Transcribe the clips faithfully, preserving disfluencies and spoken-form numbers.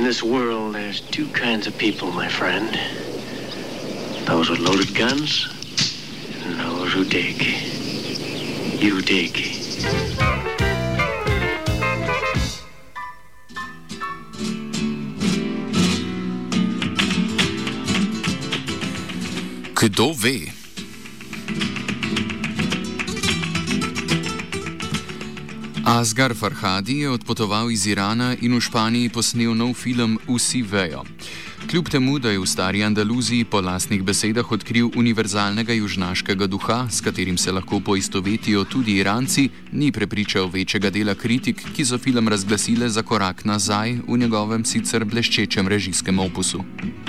this world, there's two kinds of people, my friend. Those with loaded guns and those who dig. You dig. Kdo ve? Asghar Farhadi je odpotoval iz Irana in v Španiji posnel nov film Vsi vejo. Kljub temu, da je v stari Andaluziji po lastnih besedah odkril univerzalnega južnaškega duha, s katerim se lahko poistovetijo tudi Iranci, ni prepričal večjega dela kritik, ki so film razglasile za korak nazaj v njegovem sicer bleščečem režijskem opusu.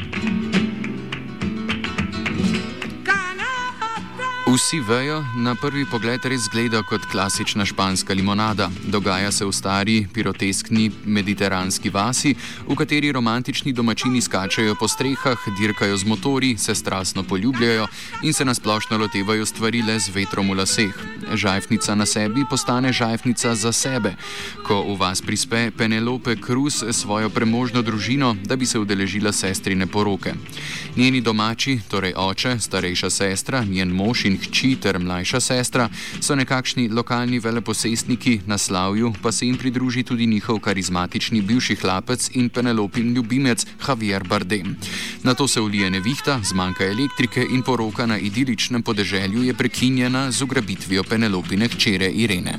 Vsi vejo, na prvi pogled res zgleda kot klasična španska limonada. Dogaja se v stari, piroteskni, mediteranski vasi, v kateri romantični domačini skačajo po strehah, dirkajo z motorji, se strastno poljubljajo in se nasplošno lotevajo stvari le z vetrom v laseh. Žajfnica na sebi postane žajfnica za sebe, ko v vas prispe Penelope Cruz s svojo premožno družino, da bi se udeležila sestrine poroke. Njeni domači, torej oče, starejša sestra, njen mož in hči ter mlajša sestra so nekakšni lokalni veleposestniki, na slavju pa se jim pridruži tudi njihov karizmatični bivši hlapec in Penelopin ljubimec Javier Bardem. Nato se ulije nevihta, zmanjka elektrike in poroka na idiličnem podeželju je prekinjena z ugrabitvijo Penelopine hčere Irene.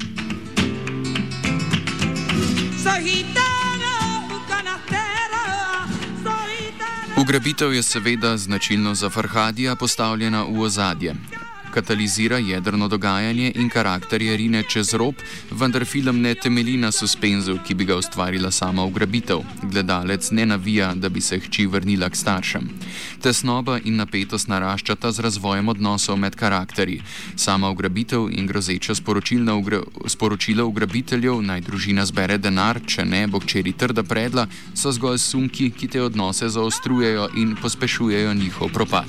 Ugrabitev je seveda značilno za Farhadija postavljena v ozadje. Katalizira jedrno dogajanje in karakterje rine čez rob, vendar film ne temelji na suspenzu, ki bi ga ustvarila sama ugrabitev. Gledalec ne navija, da bi se hči vrnila k staršem. Tesnoba in napetost naraščata z razvojem odnosov med karakterji. Sama ugrabitev in grozeča ugra, sporočila ugrabiteljev, naj družina zbere denar, če ne bo hčeri trda predla, so zgolj sumki, ki te odnose zaostrujejo in pospešujejo njihov propad.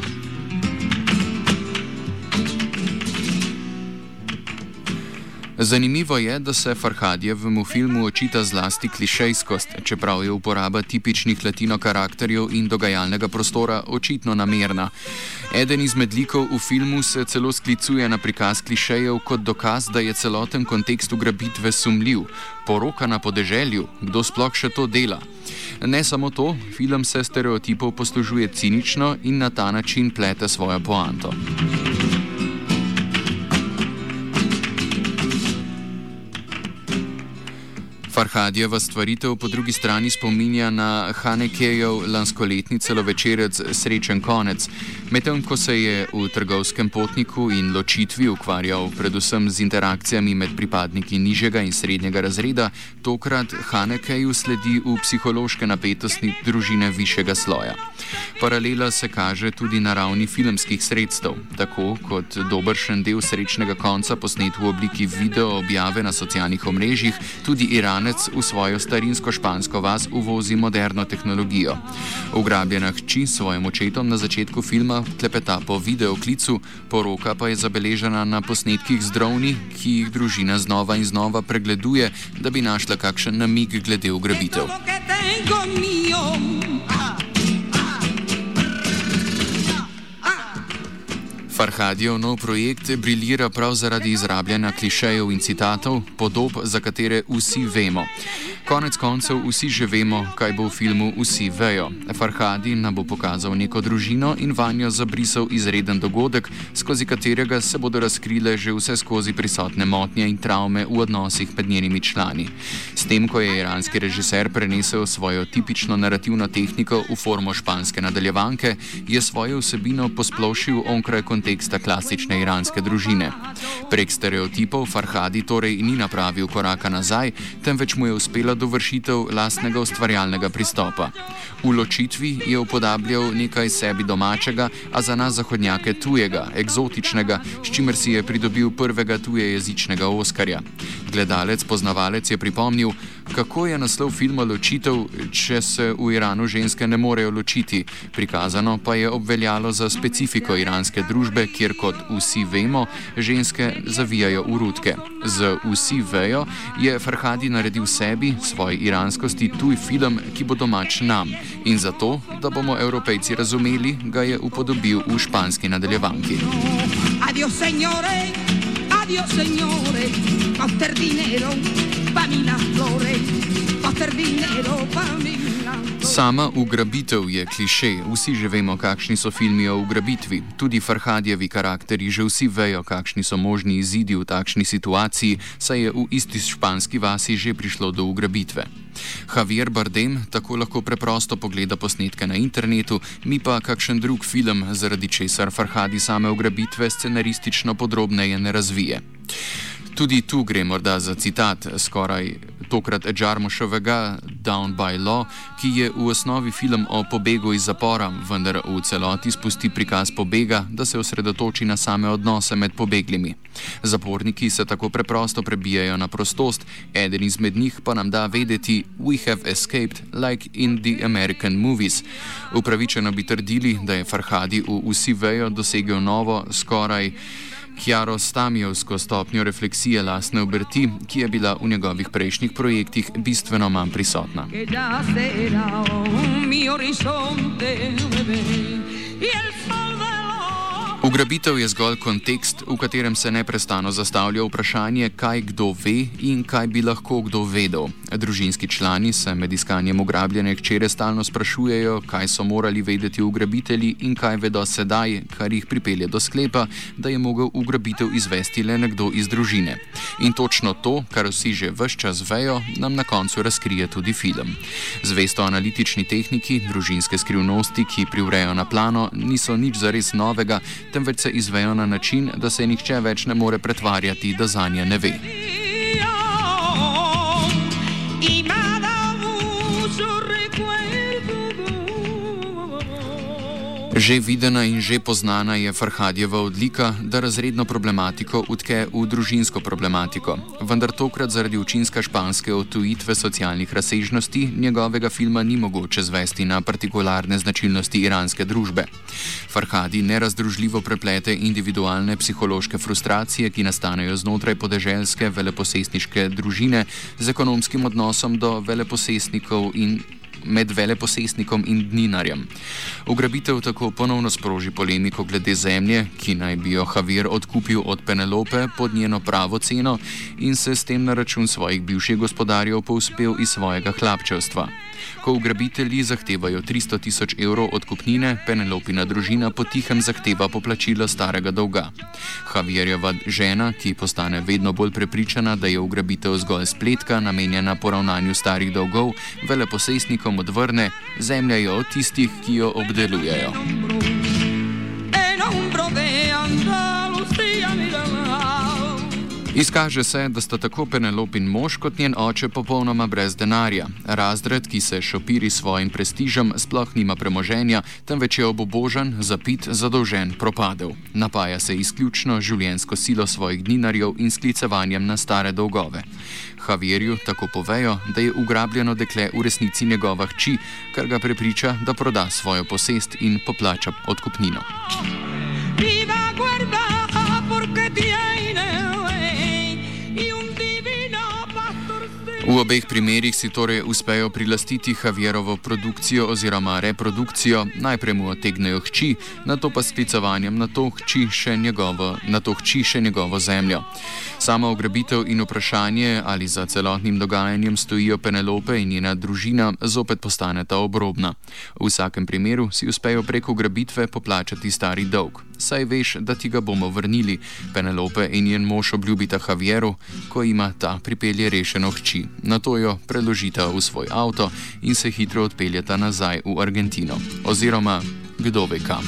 Zanimivo je, da se Farhadijevemu filmu očita zlasti klišejskost, čeprav je uporaba tipičnih latino karakterjev in dogajalnega prostora očitno namerna. Eden izmed likov v filmu se celo sklicuje na prikaz klišejev kot dokaz, da je celoten kontekst ugrabitve sumljiv. Poroka na podeželju, kdo sploh še to dela? Ne samo to, film se stereotipov poslužuje cinično in na ta način plete svojo poanto. Farhadijeva stvaritev po drugi strani spominja na Hanekejev lanskoletni celovečerec Srečen konec. Medtem ko se je v Trgovskem potniku in Ločitvi ukvarjal predvsem z interakcijami med pripadniki nižjega in srednjega razreda, tokrat Hanekeju sledi v psihološke napetosti družine višjega sloja. Paralela se kaže tudi na ravni filmskih sredstev, tako kot dobršen del Srečnega konca posnet v obliki video objave na socialnih omrežjih, tudi Iran v svojo starinsko špansko vas uvozi moderno tehnologijo. Ugrabljena hči s svojim očetom na začetku filma klepeta po videoklicu, poroka pa je zabeležena na posnetkih z droni, ki jih družina znova in znova pregleduje, da bi našla kakšen namig glede ugrabitev. Farhadijev nov projekt briljira prav zaradi izrabljanja klišejev in citatov, podob, za katere vsi vemo. Konec koncev vsi že vemo, kaj bo v filmu Vsi vejo. Farhadi nam bo pokazal neko družino in vanjo zabrisal izreden dogodek, skozi katerega se bodo razkrile že vse skozi prisotne motnje in travme v odnosih med njenimi člani. S tem, ko je iranski režiser prenesel svojo tipično narativno tehniko v formo španske nadaljevanke, je svojo vsebino posplošil onkraj konteksta klasične iranske družine. Prek stereotipov Farhadi torej ni napravil koraka nazaj, temveč mu je uspela dovršitev lastnega ustvarjalnega pristopa. V Ločitvi je upodabljal nekaj sebi domačega, a za nas zahodnjake tujega, eksotičnega, s čimer si je pridobil prvega tujejezičnega Oskarja. Gledalec, poznavalec je pripomnil, kako je naslov filma ločitev, če se v Iranu ženske ne morejo ločiti. Prikazano pa je obveljalo za specifiko iranske družbe, kjer, kot vsi vemo, ženske zavijajo v rutke. Z Vsi vejo je Farhadi naredil sebi, svoji iranskosti, tuj film, ki bo domač nam. In zato, da bomo Evropejci razumeli, ga je upodobil v španski nadaljevanki. Adiós, señores, adiós, señores, pa hacer dinero, pa mí las flores, pa hacer dinero, pa mí las flores. Sama ugrabitev je kliše, vsi že vemo, kakšni so filmi o ugrabitvi. Tudi Farhadijevi karakteri že vsi vejo, kakšni so možni izidi v takšni situaciji, saj je v isti španski vasi že prišlo do ugrabitve. Javier Bardem tako lahko preprosto pogleda posnetke na internetu, mi pa kakšen drug film, zaradi česar Farhadi same ugrabitve scenaristično podrobneje ne razvije. Tudi tu gre morda za citat skoraj tokrat Jarmuševega Down by Law, ki je v osnovi film o pobegu iz zapora, vendar v celoti spusti prikaz pobega, da se osredotoči na same odnose med pobeglimi. Zaporniki se tako preprosto prebijajo na prostost, eden izmed njih pa nam da vedeti "We have escaped like in the American movies". Upravičeno bi trdili, da je Farhadi v Vsi vejo dosegel novo, skoraj Kiarostamijevsko stopnjo refleksije lastne obrti, ki je bila v njegovih prejšnjih projektih bistveno manj prisotna. Ugrabitev je zgolj kontekst, v katerem se neprestano zastavlja vprašanje, kaj kdo ve in kaj bi lahko kdo vedel. Družinski člani se med iskanjem ugrabljene hčere stalno sprašujejo, kaj so morali vedeti ugrabitelji in kaj vedo sedaj, kar jih pripelje do sklepa, da je mogel ugrabitev izvesti le nekdo iz družine. In točno to, kar vsi že ves čas vejo, nam na koncu razkrije tudi film. Zvesto analitični tehniki, družinske skrivnosti, ki privrejo na plano, niso nič zares novega, temveč se izvejo na način, da se nihče več ne more pretvarjati, da zanje ne ve. Že videna in že poznana je Farhadijeva odlika, da razredno problematiko utke v družinsko problematiko. Vendar tokrat zaradi učinka španske odtujitve socialnih razsežnosti njegovega filma ni mogoče zvesti na partikularne značilnosti iranske družbe. Farhadi nerazdružljivo preplete individualne psihološke frustracije, ki nastanejo znotraj podeželske veleposestniške družine z ekonomskim odnosom do veleposestnikov in med veleposestnikom in dninarjem. Ugrabitev tako ponovno sproži polemiko glede zemlje, ki naj bi jo Javier odkupil od Penelope pod njeno pravo ceno in se s tem na račun svojih bivših gospodarjev povzpel iz svojega hlapčevstva. Ko ugrabitelji zahtevajo tristo tisoč evrov odkupnine, Penelopina družina potihem zahteva poplačilo starega dolga. Javierjeva žena, ki postane vedno bolj prepričana, da je ugrabitev zgolj spletka namenjena poravnanju starih dolgov, veleposestnikom odvrne: zemlja je od tistih, ki jo obdelujejo. Izkaže se, da sta tako Penelopin mož kot njen oče popolnoma brez denarja. Razred, ki se šopiri s svojim prestižem, sploh nima premoženja, temveč je obubožan, zapit, zadolžen, propadel. Napaja se izključno življenjsko silo svojih dinarjev in sklicevanjem na stare dolgove. Javierju tako povejo, da je ugrabljeno dekle v resnici njegova hči, kar ga prepriča, da proda svojo posest in poplača odkupnino. V obeh primerih si torej uspejo prilastiti Javierovo produkcijo oziroma reprodukcijo, najprej mu otegnejo hči, nato pa s sklicovanjem na to hči še njegovo, na to hči še njegovo zemljo. Sama ugrabitev in vprašanje, ali za celotnim dogajanjem stojijo Penelope in njena družina, zopet postaneta obrobna. V vsakem primeru si uspejo preko ugrabitve poplačati stari dolg. Saj veš, da ti ga bomo vrnili, Penelope in njen mož obljubita Javieru, ko ima ta pripelje rešeno hči. Nato jo preložita v svoj avto in se hitro odpeljeta nazaj v Argentino. Oziroma, kdo ve kam.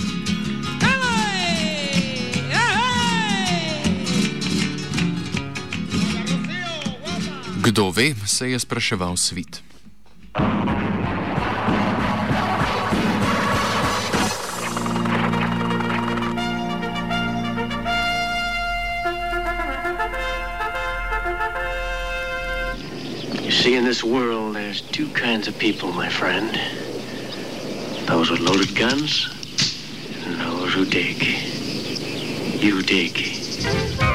Kdo ve, se je spraševal Svit. See, in this world, there's two kinds of people, my friend. Those with loaded guns and those who dig. You dig.